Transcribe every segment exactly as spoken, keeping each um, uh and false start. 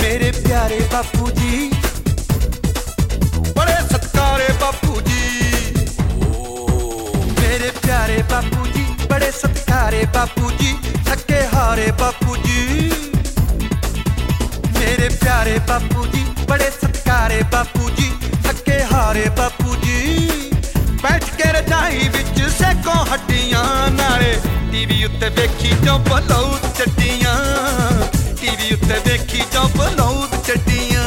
मेरे प्यारे बापू जी, बड़े सत्कारे बापू जी। मेरे प्यारे बापू जी, बड़े सत्कारे बापू जी, थके हारे बापू जी। मेरे प्यारे बापू जी, बड़े सत्कारे बापू जी, थके हारे बापू जी। बैठ के रजाई विच सेको हड्डियां नाले टीवी उत्ते वेखी जो बलौद चड्डियां, टीवी उत्ते वेखी जो बलौद चड्डियां।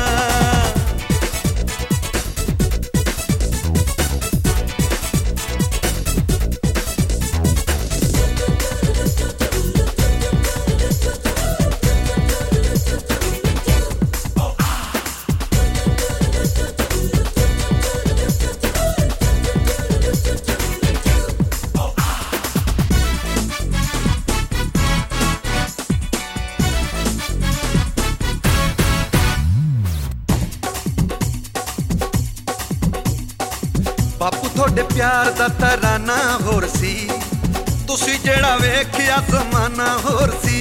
बापू थोड़े प्यार दा तराना होर सी, तुसी जेड़ा वेखिया ज़माना होर सी।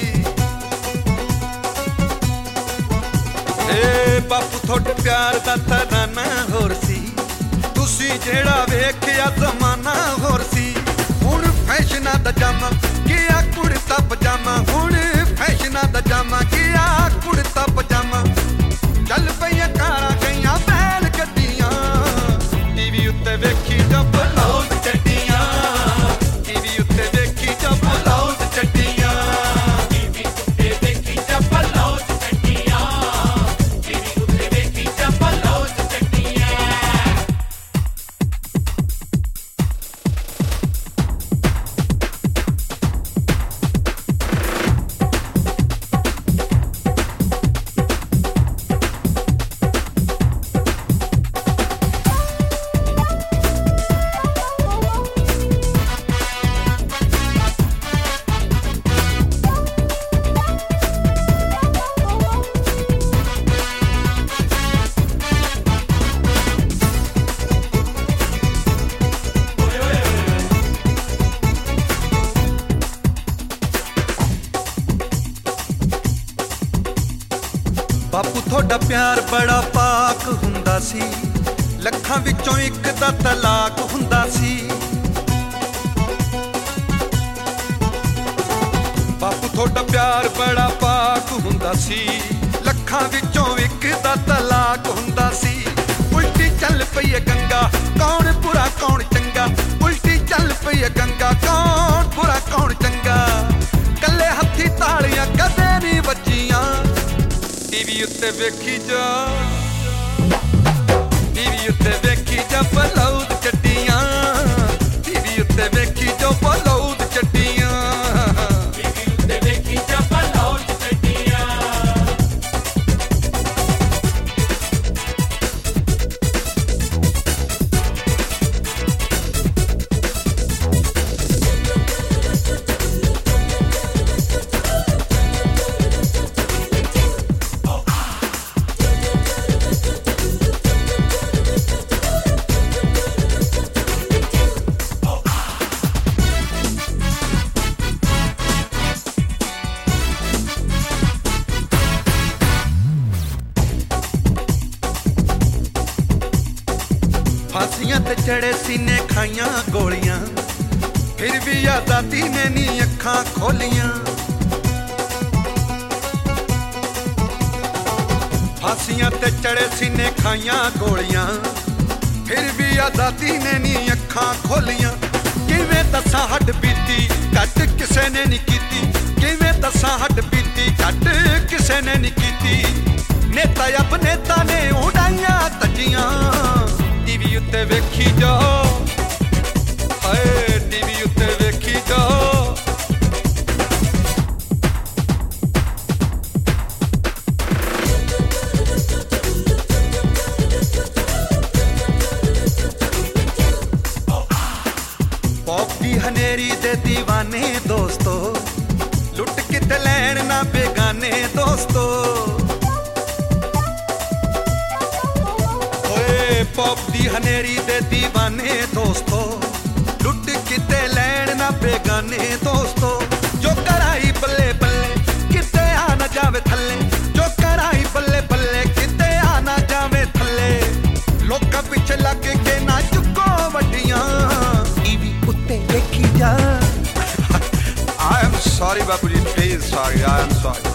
ए बापू थोड़े प्यार दा तराना होर सी, तुसी जेड़ा वेखिया ज़माना होर सी। हुण फैशना दा जामा किया कुड़ता पजामा, हुण फैशना दा जामा किया कुड़ता पजामा। चल पईयां कारां गईयां बैल गड्डियां, टीवी उत्ते वेखी जो बलौद चड्डियां, टीवी उत्ते वेखी जो बलौद चड्डियां, टीवी उत्ते वेखी जो बलौद चड्डियां, टीवी उत्ते वेखी जो बलौद चड्डियां। बापू थोड़ा प्यार बड़ा पाक हुंदा सी, लखां विचों एक दा तलाक हुंदा सी। बापू थोड़ा प्यार बड़ा पाक हुंदा सी, लखां विचों एक दा तलाक हुंदा सी। उल्टी चल पई है गंगा, कौन बुरा कौन चंगा, उल्टी चल पई है गंगा, कौन बुरा कौन चंगा। कल्ले हत्थी तालियां कदे नहीं बजियां, टीवी उत्ते वेखी जा, टीवी उत्ते वेखी जा बलौद चड्डियां, टीवी उत्ते वेखी जा बलौद चड्डियां, टीवी उत्ते वेखी जा बलौद चड्डियां। फांसियां ते चढ़े सीने खाइयां गोलियां, फिर भी आजादी ने नी अखां खोलियां। फांसियां ते चढ़े सीने खाइयां गोलियां, फिर भी आजादी ने नी अखां खोलियां। किवें दसां हड्ड बीती घट किसे ने नी कीती, किवें दसां हड्ड बीती घट किसे ने नी कीती। नेता अब नेता ने उड़ाइयां तज्जियां, टीवी उत्ते वेखी जाओ, हाय टीवी उत्ते वेखी जाओ। पॉप दी हनेरी दे दीवाने दोस्तों, लुट किते लैन ना बेगाने दोस्तों। पॉप दी हनेरी दे दीवाने दोस्तों, लुट किते लैन ना बेगाने दोस्तों। जो कराई बल्ले बल्ले किते आ न जावे थल्ले, जो कराई बल्ले sorry, I'm sorry.